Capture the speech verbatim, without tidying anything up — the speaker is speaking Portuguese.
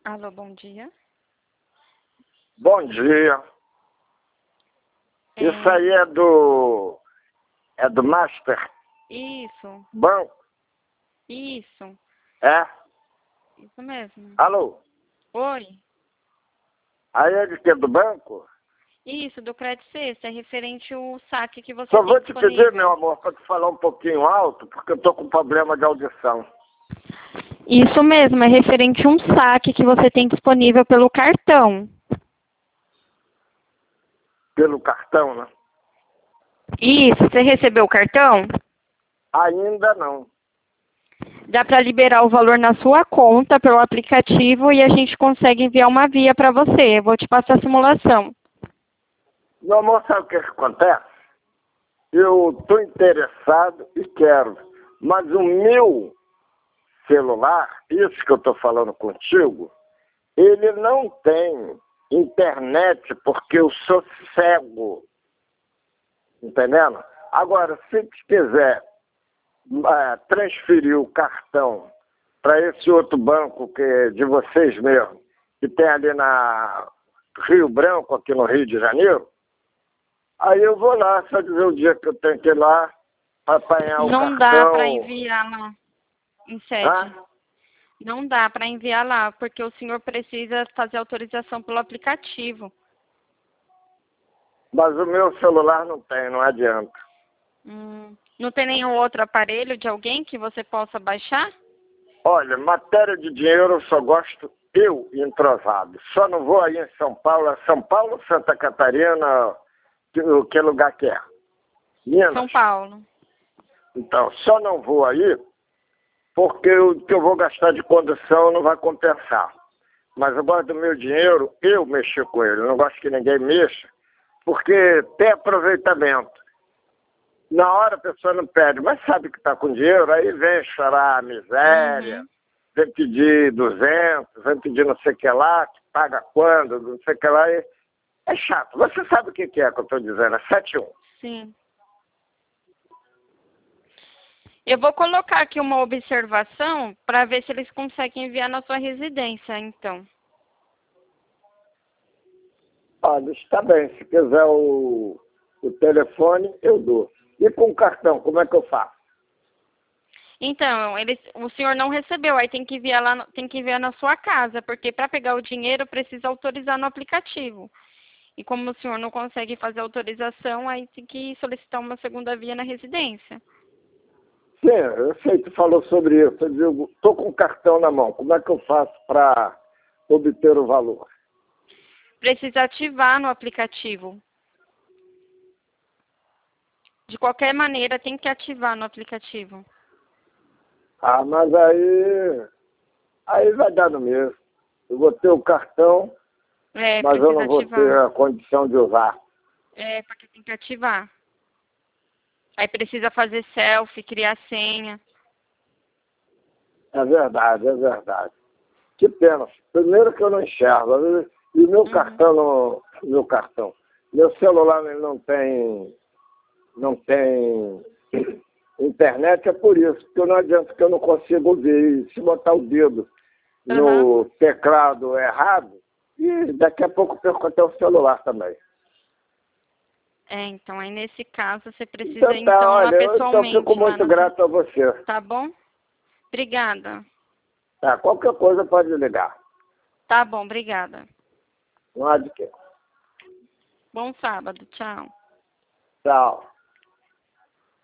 Alô, bom dia. Bom dia. É... Isso aí é do... É do Master Isso. Banco? Isso. É? Isso mesmo. Alô? Oi. Aí é de que? Do banco? Isso, do Crédito Sexta. É referente ao saque que você Só tem vou te disponível. pedir, meu amor, para tu falar um pouquinho alto, porque eu tô com problema de audição. Isso mesmo, é referente a um saque que você tem disponível pelo cartão. Pelo cartão, né? Isso, você recebeu o cartão? Ainda não. Dá para liberar o valor na sua conta pelo aplicativo e a gente consegue enviar uma via para você. Eu vou te passar a simulação. Meu amor, sabe o que, que acontece? Eu tô interessado e quero, mas o meu celular, isso que eu tô falando contigo, ele não tem internet porque eu sou cego, entendendo? Agora, se tu quiser é, transferir o cartão para esse outro banco que é de vocês mesmo, que tem ali na Rio Branco, aqui no Rio de Janeiro, aí eu vou lá, só dizer o dia que eu tenho que ir lá para apanhar o Não cartão. dá para enviar lá em sede. Hã? Não dá para enviar lá, porque o senhor precisa fazer autorização pelo aplicativo. Mas o meu celular não tem, não adianta. Hum, não tem nenhum outro aparelho de alguém que você possa baixar? Olha, matéria de dinheiro eu só gosto eu entrosado. Só não vou aí em São Paulo. É São Paulo, Santa Catarina, que, que lugar que é? Minas. São Paulo. Então, só não vou aí porque o que eu vou gastar de condução não vai compensar. Mas eu gosto do meu dinheiro, eu mexer com ele. Eu não gosto que ninguém mexa, porque tem aproveitamento. Na hora a pessoa não pede, mas sabe que está com dinheiro, aí vem chorar a miséria, Uhum. vem pedir duzentos, vem pedir não sei o que lá, que paga quando, não sei o que lá. E é chato. Você sabe o que que é que eu estou dizendo? É sete um. Sim. Eu vou colocar aqui uma observação para ver se eles conseguem enviar na sua residência, então. Olha, está bem. Se quiser o, o telefone, eu dou. E com o cartão, como é que eu faço? Então, eles, o senhor não recebeu, aí tem que enviar lá, no- tem que enviar na sua casa, porque para pegar o dinheiro precisa autorizar no aplicativo. E como o senhor não consegue fazer autorização, aí tem que solicitar uma segunda via na residência. Sim, eu sei que tu falou sobre isso. Eu digo, estou com o cartão na mão. Como é que eu faço para obter o valor? Precisa ativar no aplicativo. De qualquer maneira, tem que ativar no aplicativo. Ah, mas aí, aí vai dar no mesmo. Eu vou ter o cartão, É, mas eu precisa não vou ativar. ter a condição de usar. É, porque tem que ativar. Aí precisa fazer selfie, criar senha. É verdade, é verdade. Que pena. Primeiro que eu não enxergo. Às vezes- E o meu Uhum. cartão, não, meu cartão, meu celular ele não tem, não tem internet, é por isso. Porque não adianta que eu não consigo ver. E se botar o dedo no Uhum. teclado errado, e daqui a pouco eu perco até o celular também. É, então, aí nesse caso, você precisa, Então tá, então, lá olha, eu então fico pessoalmente lá muito na... grato a você. Tá bom? Obrigada. Tá, qualquer coisa pode ligar. Tá bom, obrigada. Não há de quê. Bom sábado, tchau. Tchau.